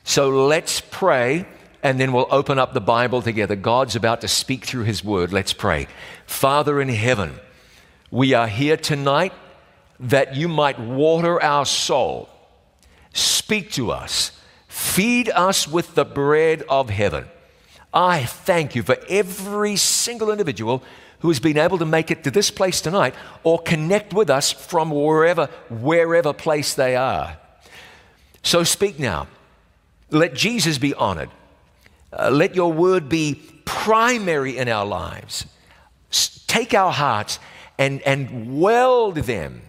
So let's pray, and then we'll open up the Bible together. God's about to speak through His Word. Let's pray. Father in heaven, we are here tonight that you might water our soul. Speak to us. Feed us with the bread of heaven. I thank you for every single individual who has been able to make it to this place tonight or connect with us from wherever place they are. So speak now. Let Jesus be honored. Let your word be primary in our lives. Take our hearts and weld them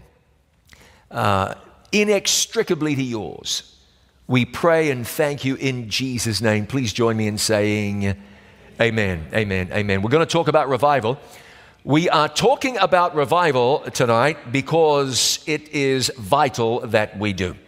inextricably to yours. We pray and thank you in Jesus' name. Please join me in saying amen, amen, amen. We're going to talk about revival. We are talking about revival tonight because it is vital that we do.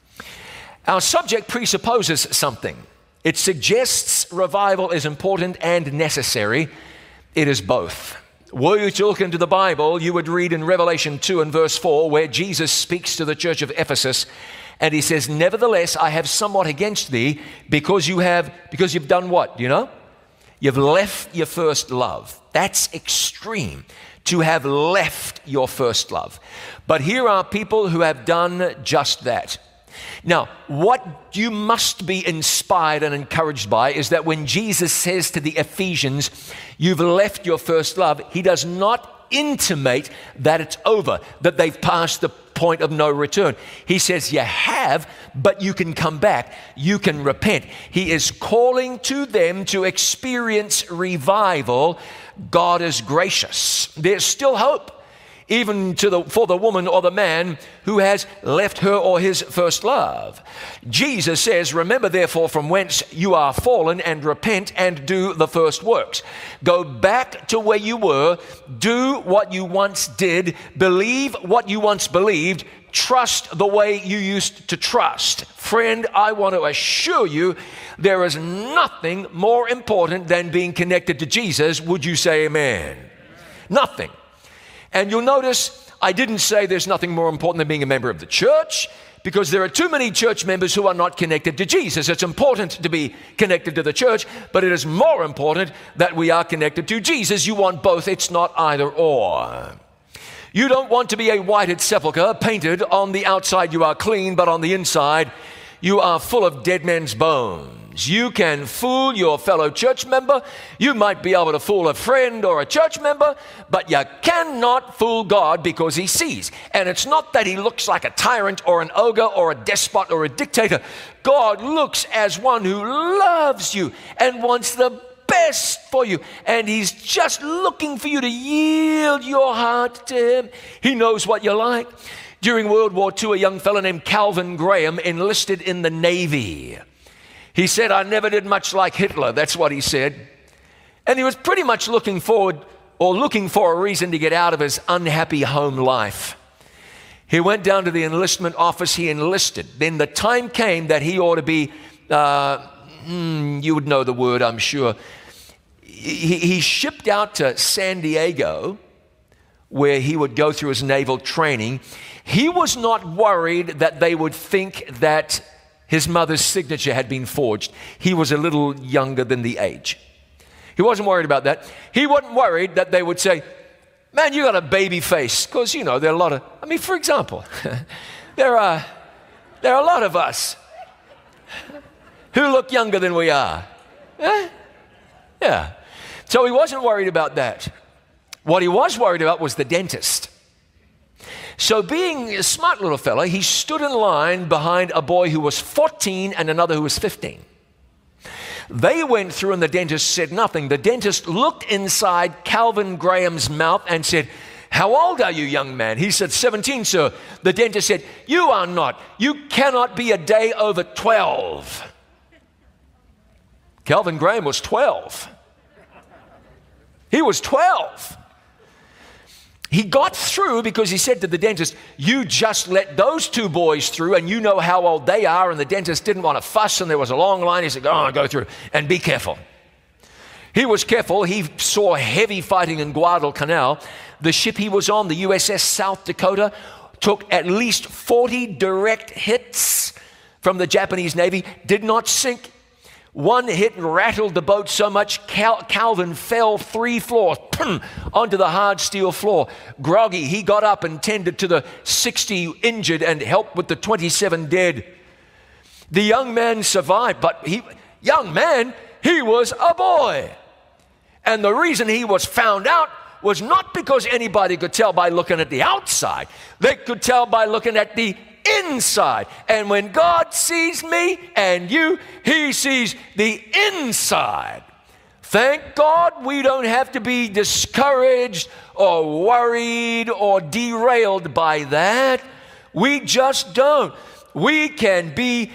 Our subject presupposes something. It suggests revival is important and necessary. It is both. Were you to look into the Bible, you would read in Revelation 2 and verse 4 where Jesus speaks to the church of Ephesus, and he says, "Nevertheless, I have somewhat against thee because you've done what? Do you know? You've left your first love." That's extreme, to have left your first love. But here are people who have done just that. Now, what you must be inspired and encouraged by is that when Jesus says to the Ephesians, "You've left your first love," he does not intimate that it's over, that they've passed the point of no return. He says you have, but you can come back. You can repent. He is calling to them to experience revival. God is gracious. There's still hope, even for the woman or the man who has left her or his first love. Jesus says, "Remember therefore from whence you are fallen, and repent and do the first works." Go back to where you were, do what you once did, believe what you once believed, trust the way you used to trust. Friend, I want to assure you there is nothing more important than being connected to Jesus. Would you say amen? Nothing. And you'll notice I didn't say there's nothing more important than being a member of the church, because there are too many church members who are not connected to Jesus. It's important to be connected to the church, but it is more important that we are connected to Jesus. You want both. It's not either or. You don't want to be a whited sepulcher, painted on the outside you are clean, but on the inside you are full of dead men's bones. You can fool your fellow church member. You might be able to fool a friend or a church member, but you cannot fool God, because he sees. And it's not that he looks like a tyrant or an ogre or a despot or a dictator. God looks as one who loves you and wants the best for you. And he's just looking for you to yield your heart to him. He knows what you like. During World War II, a young fellow named Calvin Graham enlisted in the Navy. He said, "I never did much like Hitler." That's what he said. And he was pretty much looking for a reason to get out of his unhappy home life. He went down to the enlistment office. He enlisted. Then the time came that he ought to be, you would know the word, I'm sure. He shipped out to San Diego, where he would go through his naval training. He was not worried that they would think that his mother's signature had been forged. He was a little younger than the age. He wasn't worried about that. He wasn't worried that they would say, "Man, you got a baby face." Because, there are a lot of, for example, there are a lot of us who look younger than we are. Yeah. So he wasn't worried about that. What he was worried about was the dentist. So being a smart little fella, he stood in line behind a boy who was 14 and another who was 15. They went through and the dentist said nothing. The dentist looked inside Calvin Graham's mouth and said, "How old are you, young man?" He said, "17, sir." The dentist said, "You are not. You cannot be a day over 12. Calvin Graham was 12. He was 12. He got through because he said to the dentist, "You just let those two boys through and you know how old they are." And the dentist didn't want to fuss and there was a long line. He said, "Go through and be careful." He was careful. He saw heavy fighting in Guadalcanal. The ship he was on, the USS South Dakota, took at least 40 direct hits from the Japanese Navy did not sink. One hit rattled the boat so much, Calvin fell 3 floors onto the hard steel floor. Groggy, he got up and tended to the 60 injured and helped with the 27 dead. The young man survived, but he was a boy. And the reason he was found out was not because anybody could tell by looking at the outside. They could tell by looking at the inside. And when God sees me and you, he sees the inside. Thank God we don't have to be discouraged or worried or derailed by that. We just don't. We can be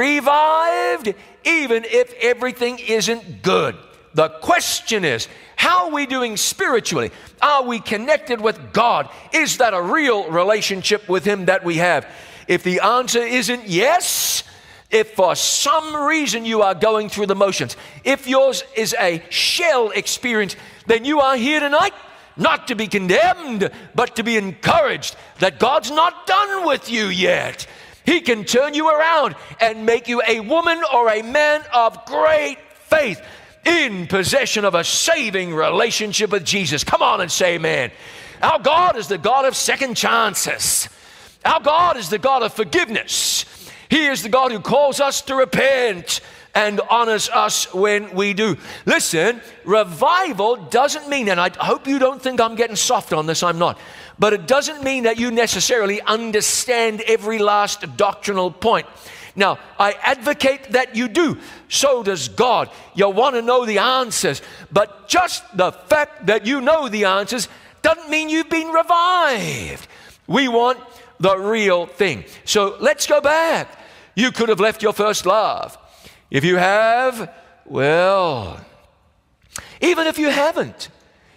revived even if everything isn't good. The question is, how are we doing spiritually? Are we connected with God? Is that a real relationship with him that we have? If the answer isn't yes, if for some reason you are going through the motions, if yours is a shell experience, then you are here tonight not to be condemned, but to be encouraged that God's not done with you yet. He can turn you around and make you a woman or a man of great faith in possession of a saving relationship with Jesus. Come on and say amen. Our God is the God of second chances. Our God is the God of forgiveness. He is the God who calls us to repent and honors us when we do. Listen, revival doesn't mean, and I hope you don't think I'm getting soft on this, I'm not, but it doesn't mean that you necessarily understand every last doctrinal point. Now, I advocate that you do. So does God. You want to know the answers. But just the fact that you know the answers doesn't mean you've been revived. We want the real thing. So let's go back. You could have left your first love. If you have, well, even if you haven't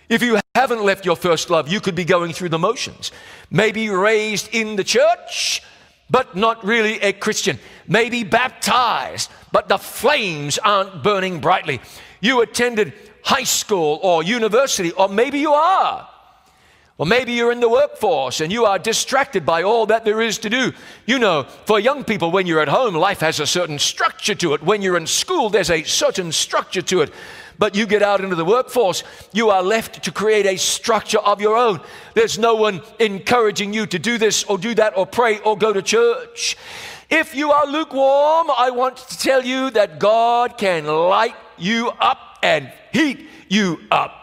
left your first love, you could be going through the motions. Maybe raised in the church, but not really a Christian. Maybe baptized, but the flames aren't burning brightly. You attended high school or university, or maybe you are. Or maybe you're in the workforce and you are distracted by all that there is to do. You know, for young people, when you're at home, life has a certain structure to it. When you're in school, there's a certain structure to it. But you get out into the workforce, you are left to create a structure of your own. There's no one encouraging you to do this or do that or pray or go to church. If you are lukewarm, I want to tell you that God can light you up and heat you up.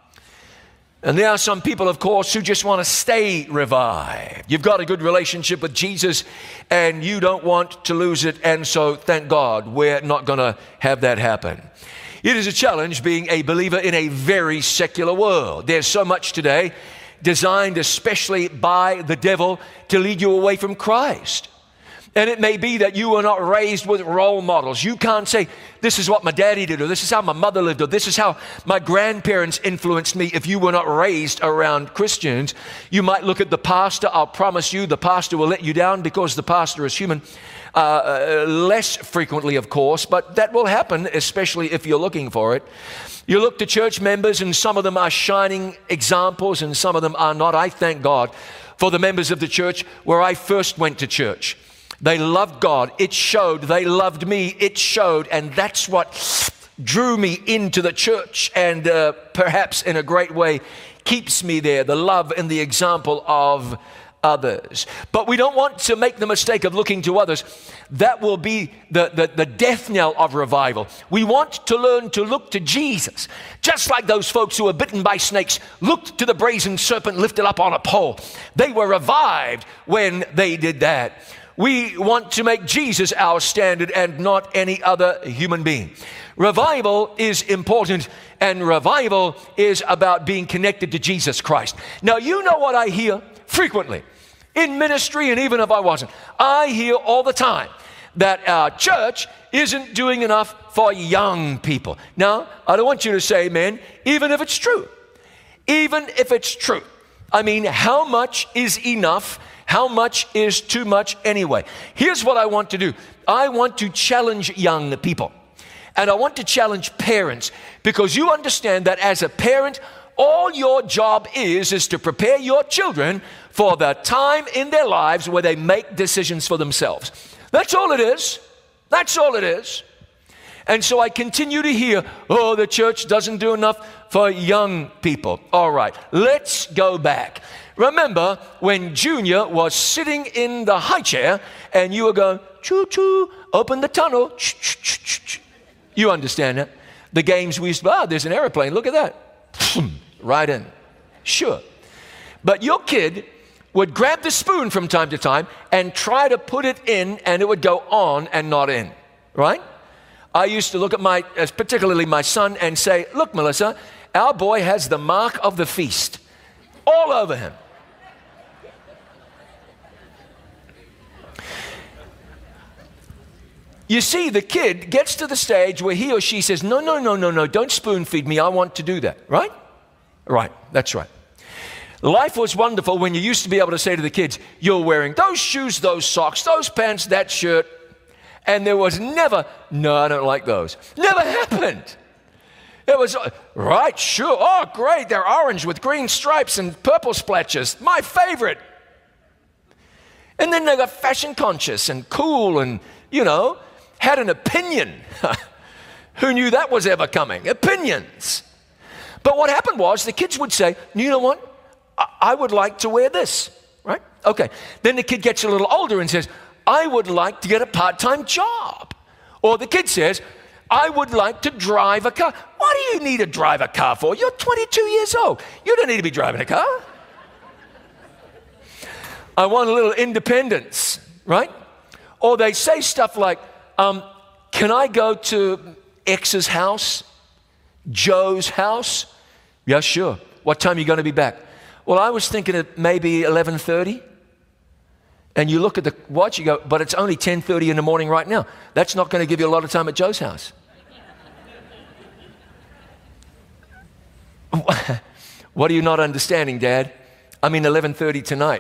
And there are some people, of course, who just want to stay revived. You've got a good relationship with Jesus and you don't want to lose it. And so, thank God, we're not going to have that happen. It is a challenge being a believer in a very secular world. There's so much today designed especially by the devil to lead you away from Christ. And it may be that you were not raised with role models. You can't say, this is what my daddy did, or this is how my mother lived, or this is how my grandparents influenced me. If you were not raised around Christians, you might look at the pastor. I'll promise you the pastor will let you down because the pastor is human. Less frequently, of course, but that will happen, especially if you're looking for it. You look to church members, and some of them are shining examples, and some of them are not. I thank God for the members of the church where I first went to church. They loved God. It showed. They loved me. It showed. And that's what drew me into the church and perhaps in a great way keeps me there, the love and the example of others. But we don't want to make the mistake of looking to others. That will be the death knell of revival. We want to learn to look to Jesus. Just like those folks who were bitten by snakes looked to the brazen serpent lifted up on a pole. They were revived when they did that. We want to make Jesus our standard and not any other human being. Revival is important, and revival is about being connected to Jesus Christ. Now, you know what I hear frequently in ministry, and even if I wasn't, I hear all the time that our church isn't doing enough for young people. Now, I don't want you to say amen, even if it's true. Even if it's true. I mean, how much is enough? How much is too much anyway? Here's what I want to do. I want to challenge young people. And I want to challenge parents, because you understand that as a parent, all your job is to prepare your children for the time in their lives where they make decisions for themselves. That's all it is. That's all it is. And so I continue to hear, oh, the church doesn't do enough for young people. All right, let's go back. Remember when Junior was sitting in the high chair and you were going, choo-choo, open the tunnel. You understand that? The games we used to, there's an airplane, look at that. Right in. Sure. But your kid would grab the spoon from time to time and try to put it in, and it would go on and not in, right? I used to look at particularly my son, and say, look, Melissa, our boy has the mark of the feast all over him. You see, the kid gets to the stage where he or she says, no, don't spoon feed me. I want to do that, right? Right, that's right. Life was wonderful when you used to be able to say to the kids, you're wearing those shoes, those socks, those pants, that shirt. And there was never, no, I don't like those. Never happened. It was, right, sure, oh, great, they're orange with green stripes and purple splatches. My favorite. And then they got fashion conscious and cool and, had an opinion. Who knew that was ever coming? Opinions. But what happened was the kids would say, you know what? I would like to wear this, right? Okay. Then the kid gets a little older and says, I would like to get a part-time job. Or the kid says, I would like to drive a car. What do you need to drive a car for? You're 22 years old. You don't need to be driving a car. I want a little independence, right? Or they say stuff like, can I go to X's house? Joe's house? Yeah, sure. What time are you going to be back? Well, I was thinking of maybe 11:30. And you look at the watch, you go, but it's only 10:30 in the morning right now. That's not going to give you a lot of time at Joe's house. What are you not understanding, Dad? I mean 11:30 tonight.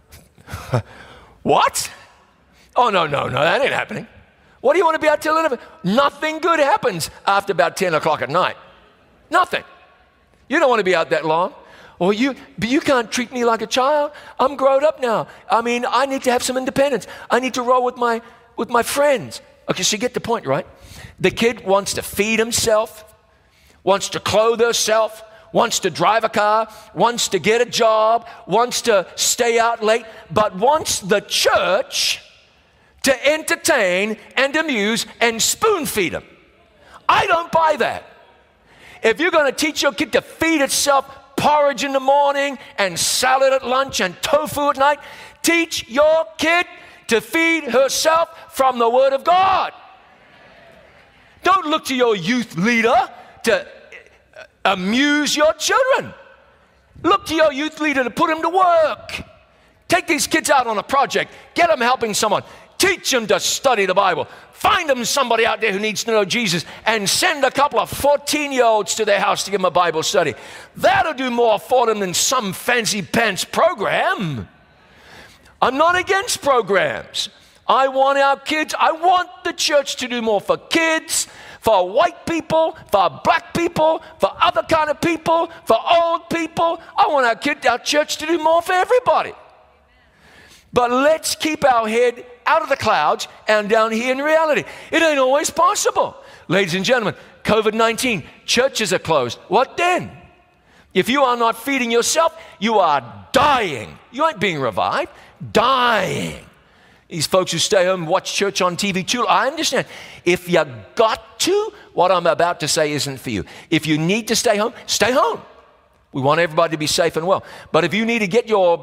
What? Oh, no, that ain't happening. What do you want to be out till 11? Nothing good happens after about 10 o'clock at night. Nothing. You don't want to be out that long. But you can't treat me like a child. I'm grown up now. I mean, I need to have some independence. I need to roll with my friends. Okay, so you get the point, right? The kid wants to feed himself, wants to clothe herself, wants to drive a car, wants to get a job, wants to stay out late, but wants the church to entertain and amuse and spoon feed him. I don't buy that. If you're going to teach your kid to feed itself porridge in the morning and salad at lunch and tofu at night, teach your kid to feed herself from the Word of God. Don't look to your youth leader to amuse your children. Look to your youth leader to put them to work. Take these kids out on a project. Get them helping someone. Teach them to study the Bible. Find them somebody out there who needs to know Jesus and send a couple of 14-year-olds to their house to give them a Bible study. That'll do more for them than some fancy pants program. I'm not against programs. I want the church to do more for kids, for white people, for black people, for other kind of people, for old people. I want our church to do more for everybody. But let's keep our head out of the clouds and down here in reality. It ain't always possible. Ladies and gentlemen, COVID-19, churches are closed. What then? If you are not feeding yourself, you are dying. You ain't being revived, dying. These folks who stay home and watch church on TV too, I understand. If you got to, what I'm about to say isn't for you. If you need to stay home, stay home. We want everybody to be safe and well. But if you need to get your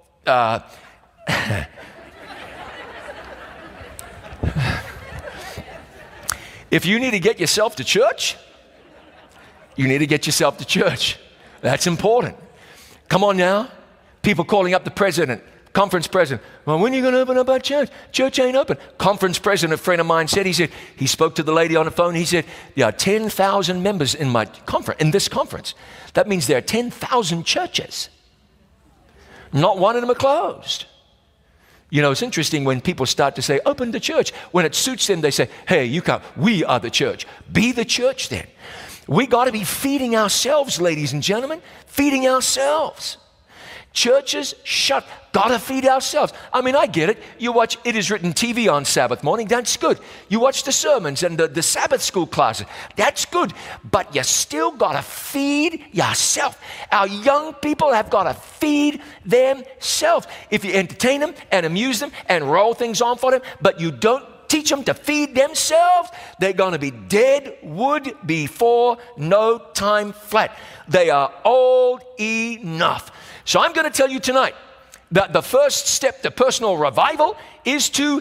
if you need to get yourself to church, you need to get yourself to church. That's important. Come on now. People calling up the president, conference president. Well, when are you going to open up our church? Church ain't open. Conference president, a friend of mine said, he spoke to the lady on the phone. He said, there are 10,000 members in this conference. That means there are 10,000 churches. Not one of them are closed. You know, it's interesting when people start to say, open the church. When it suits them, they say, hey, you can't. We are the church. Be the church then. We got to be feeding ourselves, ladies and gentlemen, feeding ourselves. Churches shut. Gotta feed ourselves. I mean, I get it. You watch It Is Written TV on Sabbath morning. That's good. You watch the sermons and the Sabbath school classes. That's good. But you still gotta feed yourself. Our young people have gotta feed themselves. If you entertain them and amuse them and roll things on for them, but you don't teach them to feed themselves, they're going to be dead wood before no time flat. They are old enough. So I'm going to tell you tonight that the first step to personal revival is to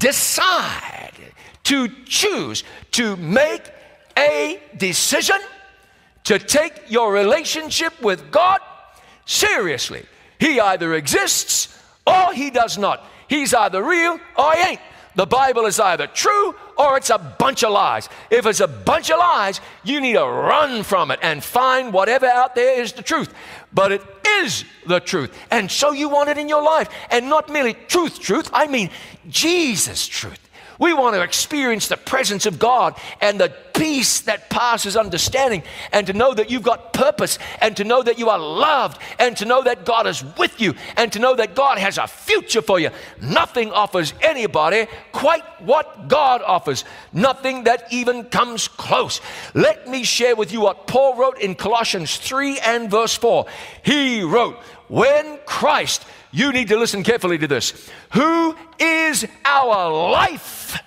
decide, to choose, to make a decision to take your relationship with God seriously. He either exists or he does not. He's either real or he ain't. The Bible is either true or it's a bunch of lies. If it's a bunch of lies, you need to run from it and find whatever out there is the truth. But it is the truth. And so you want it in your life. And not merely truth, I mean Jesus' truth. We want to experience the presence of God and the peace that passes understanding, and to know that you've got purpose, and to know that you are loved, and to know that God is with you, and to know that God has a future for you. Nothing offers anybody quite what God offers. Nothing that even comes close. Let me share with you what Paul wrote in Colossians 3 and verse 4. He wrote, when Christ, you need to listen carefully to this, who is our life,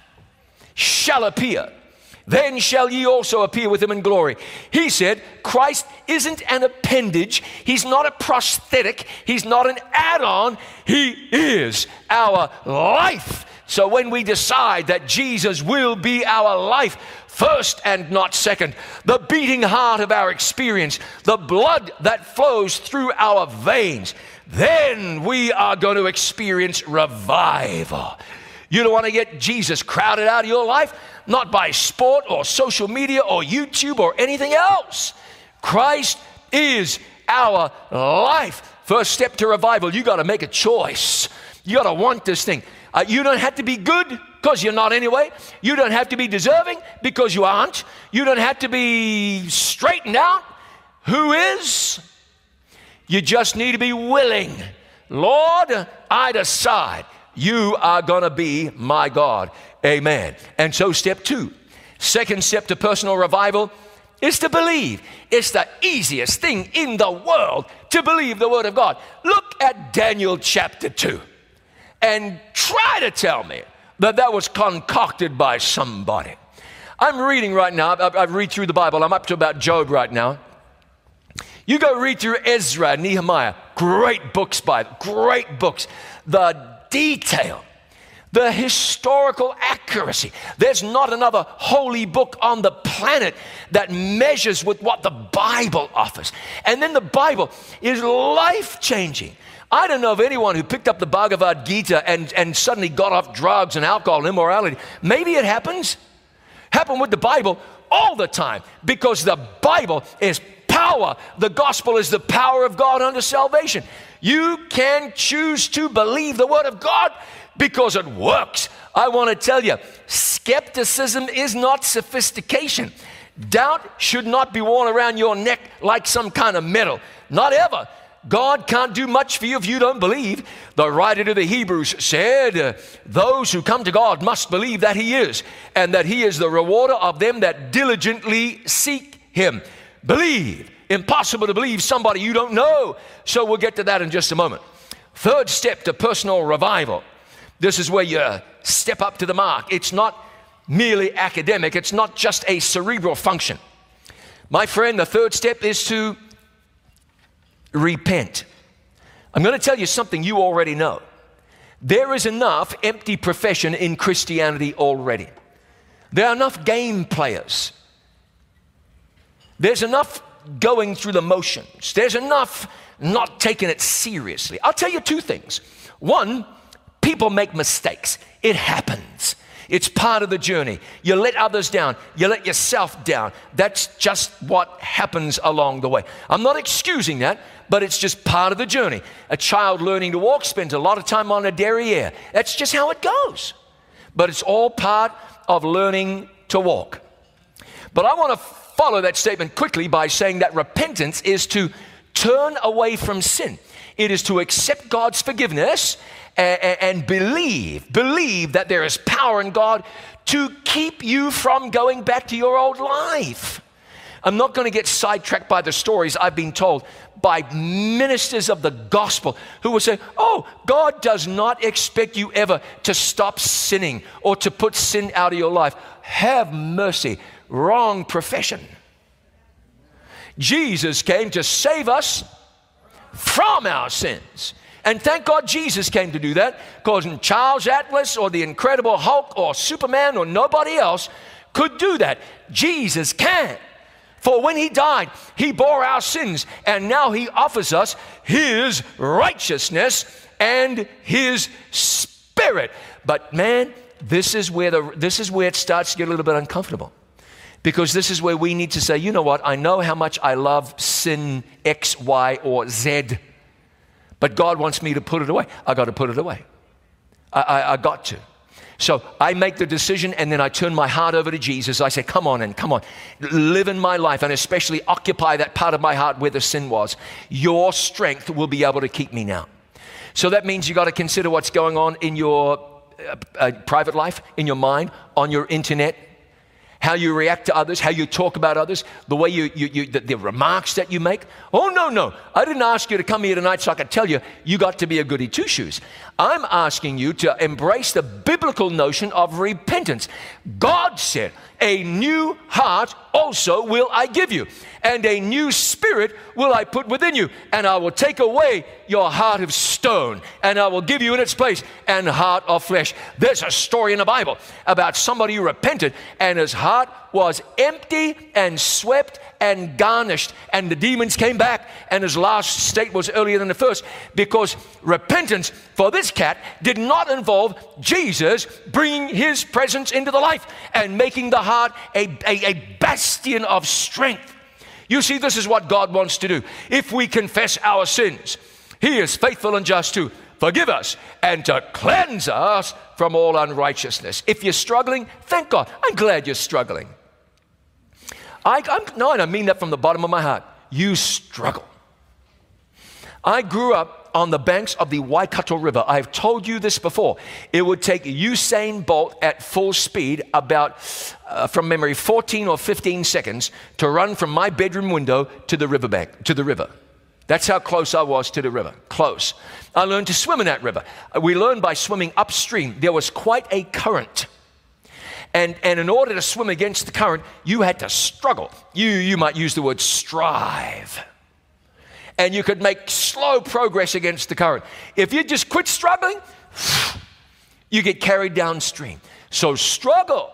shall appear, then shall ye also appear with him in glory. He said Christ isn't an appendage. He's not a prosthetic. He's not an add-on. He is our life. So when we decide that Jesus will be our life, first and not second, the beating heart of our experience, the blood that flows through our veins, then we are going to experience revival. You don't want to get Jesus crowded out of your life, not by sport or social media or YouTube or anything else. Christ is our life. First step to revival, you got to make a choice. You got to want this thing. You don't have to be good, because you're not anyway. You don't have to be deserving, because you aren't. You don't have to be straightened out. Who is? You just need to be willing. Lord, I decide you are going to be my God. Amen. And so step two, second step to personal revival, is to believe. It's the easiest thing in the world to believe the Word of God. Look at Daniel chapter 2 and try to tell me that that was concocted by somebody. I'm reading right now. I read through the Bible. I'm up to about Job right now. You go read through Ezra, Nehemiah. Great books, Bible. Great books. The detail, the historical accuracy. There's not another holy book on the planet that measures with what the Bible offers. And then the Bible is life-changing. I don't know of anyone who picked up the Bhagavad Gita and suddenly got off drugs and alcohol and immorality. Maybe it happens. Happen with the Bible all the time, because the Bible is power. The gospel is the power of God unto salvation. You can choose to believe the Word of God because it works. I want to tell you, skepticism is not sophistication. Doubt should not be worn around your neck like some kind of medal. Not ever. God can't do much for you if you don't believe. The writer to the Hebrews said, those who come to God must believe that He is, and that He is the rewarder of them that diligently seek Him. Believe. Impossible to believe somebody you don't know. So we'll get to that in just a moment. Third step to personal revival. This is where you step up to the mark. It's not merely academic. It's not just a cerebral function. My friend, the third step is to repent. I'm going to tell you something you already know. There is enough empty profession in Christianity already. There are enough game players. There's enough going through the motions. There's enough not taking it seriously. I'll tell you two things. One, people make mistakes. It happens. It's part of the journey. You let others down. You let yourself down. That's just what happens along the way. I'm not excusing that, but it's just part of the journey. A child learning to walk spends a lot of time on a derriere. That's just how it goes. But it's all part of learning to walk. But I want to follow that statement quickly by saying that repentance is to turn away from sin. It is to accept God's forgiveness and believe that there is power in God to keep you from going back to your old life. I'm not going to get sidetracked by the stories I've been told by ministers of the gospel who will say, oh, God does not expect you ever to stop sinning or to put sin out of your life. Have mercy. Wrong profession. Jesus came to save us from our sins. And thank God Jesus came to do that, because Charles Atlas or the Incredible Hulk or Superman or nobody else could do that. Jesus can. For when he died, he bore our sins, and now he offers us his righteousness and his spirit. But man, this is where it starts to get a little bit uncomfortable. Because this is where we need to say, you know what, I know how much I love sin X, Y, or Z, but God wants me to put it away. I got to put it away. I got to. So I make the decision, and then I turn my heart over to Jesus. I say, come on, live in my life, and especially occupy that part of my heart where the sin was. Your strength will be able to keep me now. So that means you got to consider what's going on in your private life, in your mind, on your internet, how you react to others, how you talk about others, the way the remarks that you make. Oh, no. I didn't ask you to come here tonight so I could tell you you got to be a goody two-shoes. I'm asking you to embrace the biblical notion of repentance. God said, a new heart also will I give you, and a new spirit will I put within you, and I will take away your heart of stone, and I will give you in its place an heart of flesh. There's a story in the Bible about somebody who repented, and his heart was empty and swept and garnished, and the demons came back, and his last state was earlier than the first, because repentance for this cat did not involve Jesus bringing his presence into the life and making the heart a bastion of strength. You see, this is what God wants to do. If we confess our sins, he is faithful and just to forgive us and to cleanse us from all unrighteousness. If you're struggling, thank God. I'm glad you're struggling. No, I don't mean that from the bottom of my heart. You struggle. I grew up on the banks of the Waikato River. I've told you this before. It would take Usain Bolt at full speed about, from memory, 14 or 15 seconds to run from my bedroom window to the riverbank, to the river. That's how close I was to the river. Close. I learned to swim in that river. We learned by swimming upstream. There was quite a current. And in order to swim against the current, you had to struggle. You might use the word strive. And you could make slow progress against the current. If you just quit struggling, you get carried downstream. So struggle.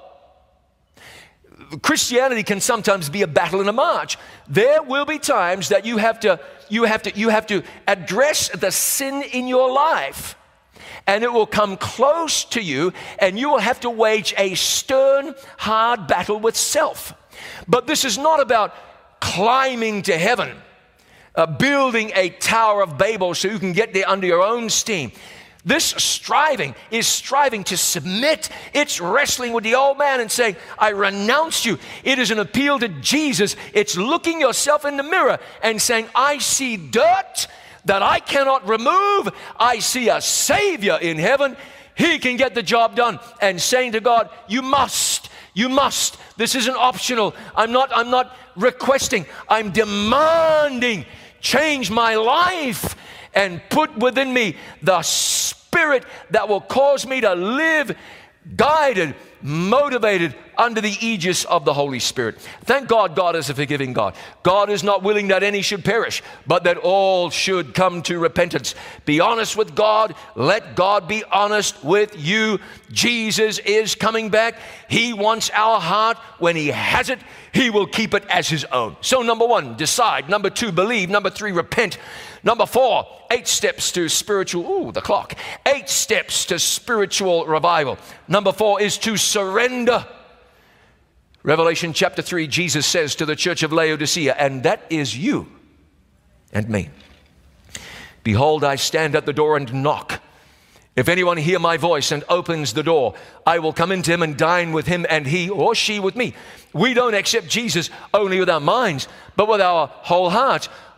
Christianity can sometimes be a battle and a march. There will be times that you have to address the sin in your life. And it will come close to you, and you will have to wage a stern, hard battle with self. But this is not about climbing to heaven, building a Tower of Babel so you can get there under your own steam. This striving is striving to submit. It's wrestling with the old man and saying, I renounce you. It is an appeal to Jesus. It's looking yourself in the mirror and saying, I see dirt that I cannot remove. I see a Savior in heaven. He can get the job done. And saying to God, you must. This isn't optional. I'm not requesting. I'm demanding. Change my life and put within me the spirit that will cause me to live guided, motivated under the aegis of the Holy Spirit. Thank God, God is a forgiving God. God is not willing that any should perish, but that all should come to repentance. Be honest with God. Let God be honest with you. Jesus is coming back. He wants our heart. When he has it, he will keep it as his own. So number 1, decide. Number 2, believe. Number 3, repent. Number 4, 8 steps to spiritual, 8 steps to spiritual revival. Number 4 is to surrender. Revelation chapter 3, Jesus says to the church of Laodicea, and that is you and me. Behold, I stand at the door and knock. If anyone hear my voice and opens the door, I will come into him and dine with him, and he or she with me. We don't accept Jesus only with our minds, but with our whole heart.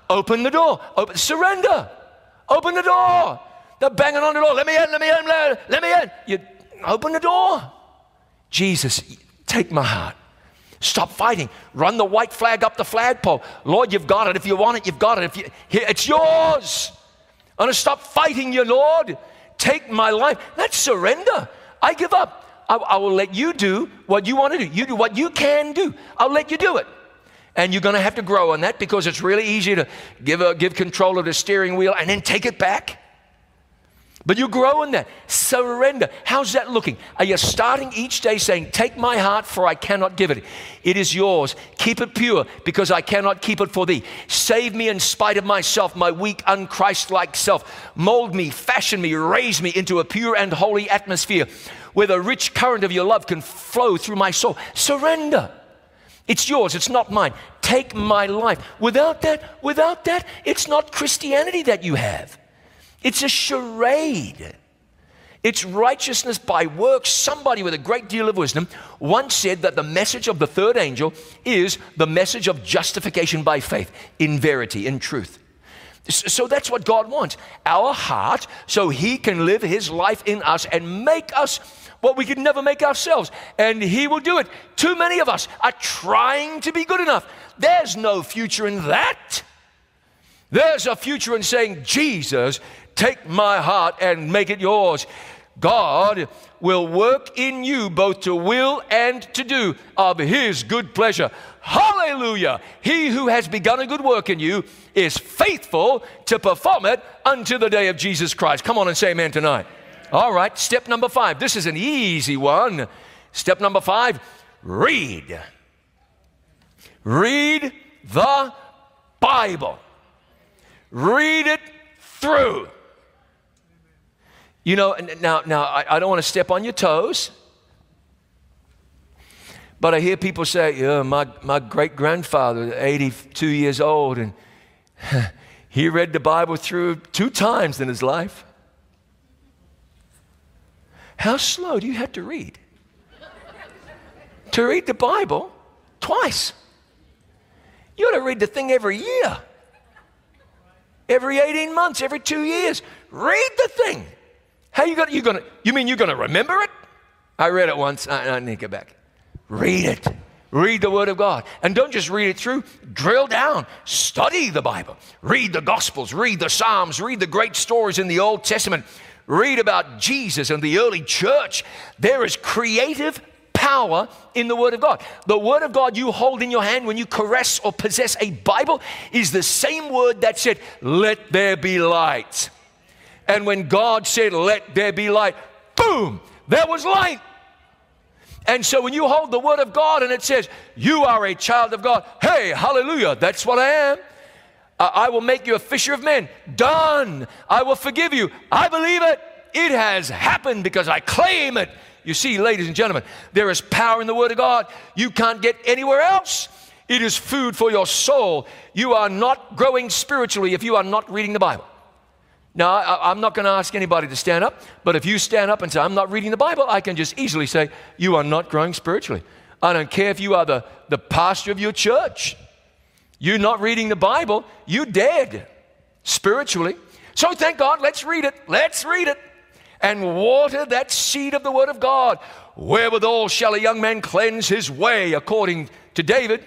Open the door. Surrender. Open the door. They're banging on the door. Let me in, let me in, let me in. You open the door. Jesus, take my heart. Stop fighting. Run the white flag up the flagpole. Lord, you've got it. If you want it, you've got it. Here, it's yours. I'm going to stop fighting you, Lord. Take my life. That's surrender. I give up. I will let you do what you want to do. You do what you can do. I'll let you do it. And you're going to have to grow on that because it's really easy to give control of the steering wheel and then take it back. But you grow in that. Surrender. How's that looking? Are you starting each day saying, take my heart for I cannot give it. It is yours. Keep it pure because I cannot keep it for thee. Save me in spite of myself, my weak, unchristlike self. Mold me, fashion me, raise me into a pure and holy atmosphere where the rich current of your love can flow through my soul. Surrender. It's yours. It's not mine. Take my life. Without that, it's not Christianity that you have. It's a charade. It's righteousness by works. Somebody with a great deal of wisdom once said that the message of the third angel is the message of justification by faith, in verity, in truth. So that's what God wants. Our heart, so he can live his life in us and make us what we could never make ourselves. And he will do it. Too many of us are trying to be good enough. There's no future in that. There's a future in saying, Jesus, take my heart and make it yours. God will work in you both to will and to do of his good pleasure. Hallelujah! He who has begun a good work in you is faithful to perform it unto the day of Jesus Christ. Come on and say amen tonight. All right, step number 5. This is an easy one. Step number 5, read. Read the Bible. Read it through. You know, now I don't want to step on your toes, but I hear people say, yeah, my great-grandfather, 82 years old, and he read the Bible through 2 times in his life. How slow do you have to read? To read the Bible twice. You ought to read the thing every year. Every 18 months, every 2 years. Read the thing. How you mean you're going to remember it? I read it once. I need to get back. Read it. Read the Word of God. And don't just read it through. Drill down. Study the Bible. Read the Gospels. Read the Psalms. Read the great stories in the Old Testament. Read about Jesus and the early church. There is creative power in the Word of God. The Word of God you hold in your hand when you caress or possess a Bible is the same word that said, let there be light. And when God said, let there be light, boom, there was light. And so when you hold the Word of God and it says, you are a child of God, hey, hallelujah, that's what I am. I will make you a fisher of men. Done. I will forgive you. I believe it. It has happened because I claim it. You see, ladies and gentlemen, there is power in the Word of God you can't get anywhere else. It is food for your soul. You are not growing spiritually if you are not reading the Bible. Now, I'm not going to ask anybody to stand up, but if you stand up and say, I'm not reading the Bible, I can just easily say, you are not growing spiritually. I don't care if you are the pastor of your church. You're not reading the Bible, you're dead spiritually. So thank God, let's read it. Let's read it. And water that seed of the Word of God. Wherewithal shall a young man cleanse his way, according to David,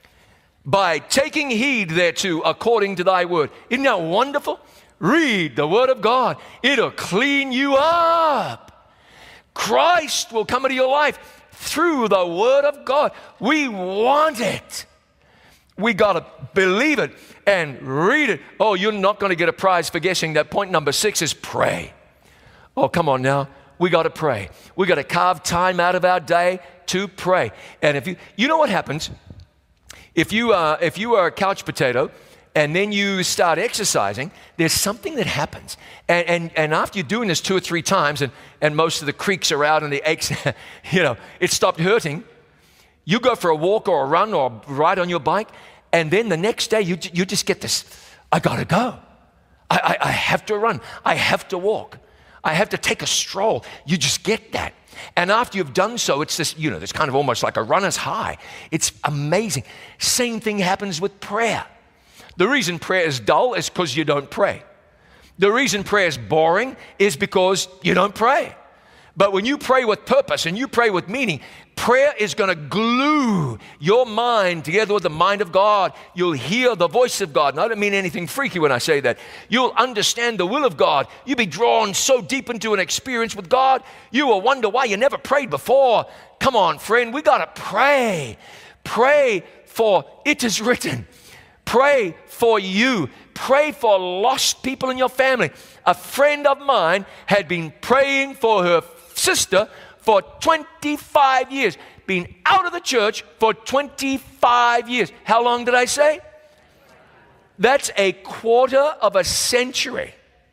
by taking heed thereto, according to thy word. Isn't that wonderful? Read the Word of God. It'll clean you up. Christ will come into your life through the Word of God. We want it. We got to believe it and read it. Oh, you're not going to get a prize for guessing that. Point number 6 is pray. Oh, come on now. We got to pray. We got to carve time out of our day to pray. And if you know what happens? If you are a couch potato and then you start exercising, there's something that happens. And after you're doing this 2 or 3 times and most of the creaks are out and the aches, it stopped hurting. You go for a walk or a run or a ride on your bike, and then the next day you just get this, I got to go. I have to run. I have to walk. I have to take a stroll. You just get that. And after you've done so, it's this, this kind of almost like a runner's high. It's amazing. Same thing happens with prayer. The reason prayer is dull is because you don't pray. The reason prayer is boring is because you don't pray. But when you pray with purpose and you pray with meaning, prayer is going to glue your mind together with the mind of God. You'll hear the voice of God. And I don't mean anything freaky when I say that. You'll understand the will of God. You'll be drawn so deep into an experience with God, you will wonder why you never prayed before. Come on, friend, we got to pray. Pray for it is written. Pray for you. Pray for lost people in your family. A friend of mine had been praying for her sister for 25 years. Been out of the church for 25 years. How long did I say? That's a quarter of a century.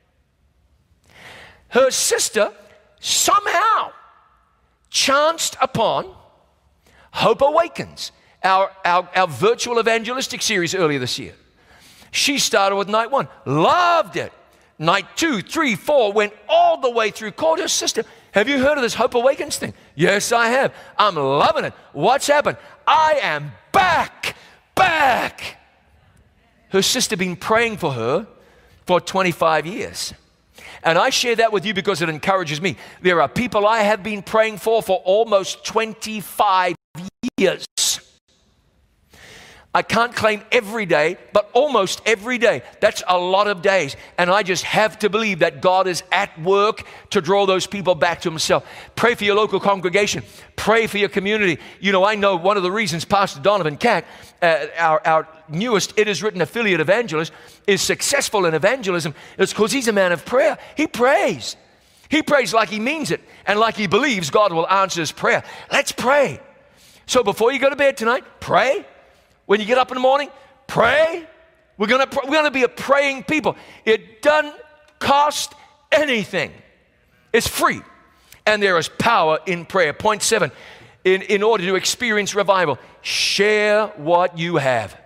Her sister somehow chanced upon Hope Awakens, our virtual evangelistic series earlier this year. She started with night 1, loved it. Night 2, 3, 4, went all the way through, called her sister. Have you heard of this Hope Awakens thing? Yes, I have. I'm loving it. What's happened? I am back. Her sister been praying for her for 25 years. And I share that with you because it encourages me. There are people I have been praying for almost 25 years. I can't claim every day, but almost every day. That's a lot of days. And I just have to believe that God is at work to draw those people back to himself. Pray for your local congregation. Pray for your community. You know, I know one of the reasons Pastor Donovan Cack, our newest It Is Written affiliate evangelist, is successful in evangelism is because he's a man of prayer. He prays. He prays like he means it and like he believes God will answer his prayer. Let's pray. So before you go to bed tonight, pray. When you get up in the morning, pray. We're going to be a praying people. It doesn't cost anything. It's free. And there is power in prayer. Point 7, in order to experience revival, share what you have.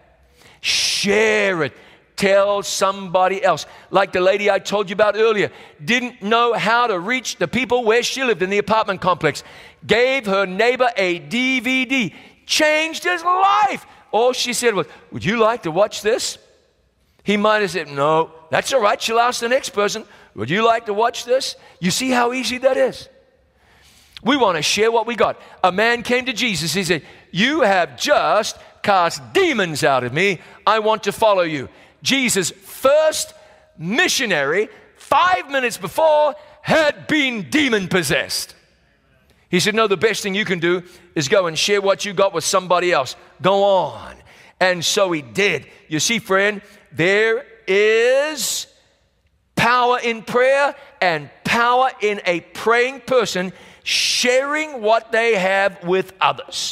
Share it. Tell somebody else. Like the lady I told you about earlier, didn't know how to reach the people where she lived in the apartment complex. Gave her neighbor a DVD. Changed his life. All she said was, would you like to watch this? He might have said, no, that's all right. She'll ask the next person, would you like to watch this? You see how easy that is? We want to share what we got. A man came to Jesus. He said, you have just cast demons out of me. I want to follow you. Jesus' first missionary, 5 minutes before, had been demon-possessed. He said, no, the best thing you can do is go and share what you got with somebody else. Go on. And so he did. You see, friend, there is power in prayer and power in a praying person sharing what they have with others.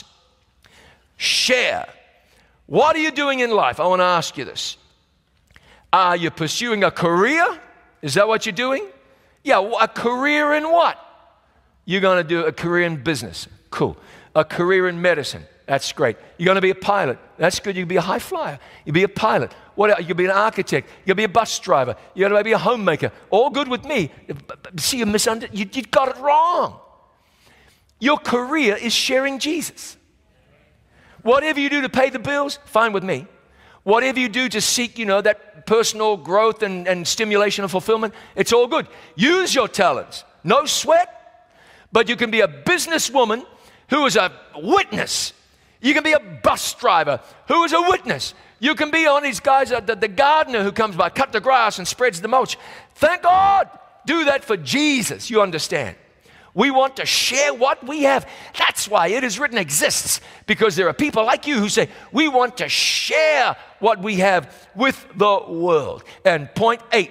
Share. What are you doing in life? I want to ask you this. Are you pursuing a career? Is that what you're doing? Yeah, a career in what? You're going to do a career in business. Cool. A career in medicine. That's great. You're going to be a pilot. That's good. You can be a high flyer. You'll be a pilot. What else? You'll be an architect. You'll be a bus driver. You're going to be a homemaker. All good with me. See, you got it wrong. Your career is sharing Jesus. Whatever you do to pay the bills, fine with me. Whatever you do to seek, that personal growth and stimulation and fulfillment, it's all good. Use your talents. No sweat. But you can be a businesswoman who is a witness. You can be a bus driver who is a witness. You can be on these guys, the gardener who comes by, cut the grass and spreads the mulch. Thank God. Do that for Jesus. You understand? We want to share what we have. That's why It Is Written exists, because there are people like you who say, we want to share what we have with the world. And point 8,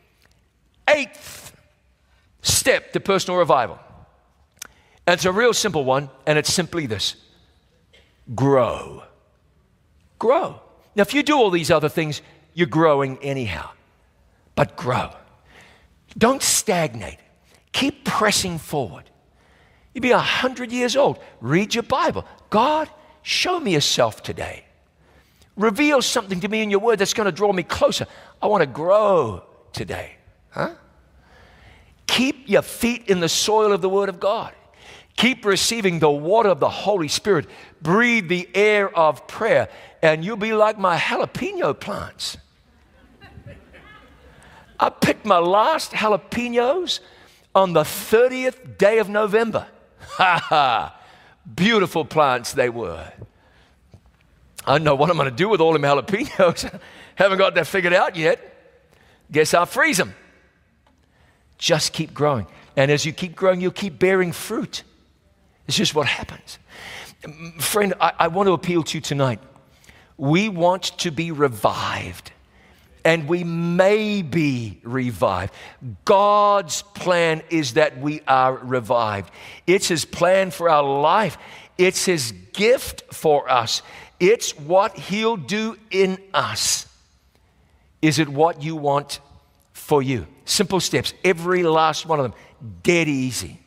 eighth step to personal revival. And it's a real simple one, and it's simply this. Grow. Grow. Now, if you do all these other things, you're growing anyhow. But grow. Don't stagnate. Keep pressing forward. You'll be 100 years old. Read your Bible. God, show me yourself today. Reveal something to me in your word that's going to draw me closer. I want to grow today. Keep your feet in the soil of the word of God. Keep receiving the water of the Holy Spirit. Breathe the air of prayer, and you'll be like my jalapeno plants. I picked my last jalapenos on the 30th day of November. Ha ha! Beautiful plants they were. I don't know what I'm going to do with all them jalapenos. Haven't got that figured out yet. Guess I'll freeze them. Just keep growing. And as you keep growing, you'll keep bearing fruit. It's just what happens. Friend, I want to appeal to you tonight. We want to be revived. And we may be revived. God's plan is that we are revived. It's His plan for our life. It's His gift for us. It's what He'll do in us. Is it what you want for you? Simple steps, every last one of them, dead easy.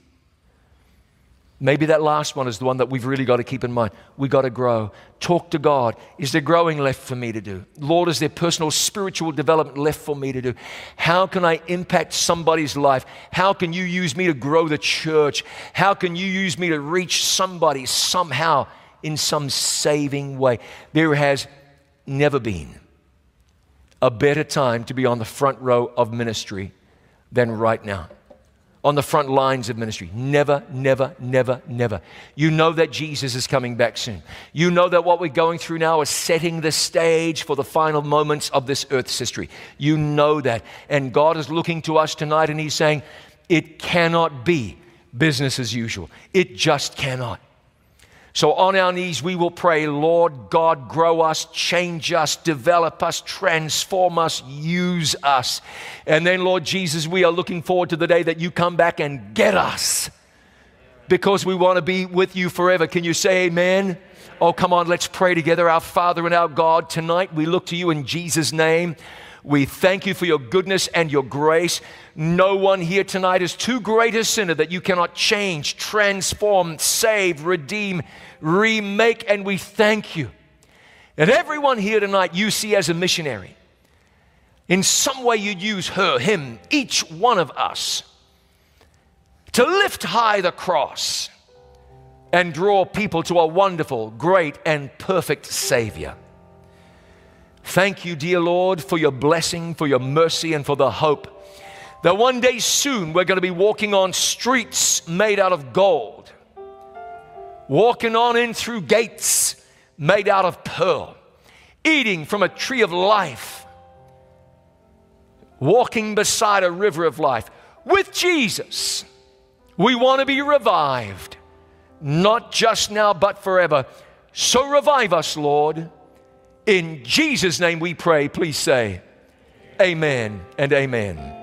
Maybe that last one is the one that we've really got to keep in mind. We got to grow. Talk to God. Is there growing left for me to do? Lord, is there personal spiritual development left for me to do? How can I impact somebody's life? How can you use me to grow the church? How can you use me to reach somebody somehow in some saving way? There has never been a better time to be on the front row of ministry than right now. On the front lines of ministry. Never, never, never, never. You know that Jesus is coming back soon. You know that what we're going through now is setting the stage for the final moments of this earth's history. You know that. And God is looking to us tonight and He's saying, it cannot be business as usual. It just cannot. So on our knees, we will pray, Lord God, grow us, change us, develop us, transform us, use us. And then, Lord Jesus, we are looking forward to the day that you come back and get us because we want to be with you forever. Can you say amen? Oh, come on, let's pray together. Our Father and our God, tonight we look to you in Jesus' name. We thank you for your goodness and your grace. No one here tonight is too great a sinner that you cannot change, transform, save, redeem, remake, and we thank you. And everyone here tonight you see as a missionary. In some way you'd use her, him, each one of us to lift high the cross and draw people to a wonderful, great, and perfect Savior. Thank you, dear Lord, for your blessing, for your mercy, and for the hope that one day soon we're going to be walking on streets made out of gold, walking on in through gates made out of pearl, eating from a tree of life, walking beside a river of life with Jesus. We want to be revived, not just now but forever. So revive us, Lord. In Jesus' name we pray. Please say amen and amen.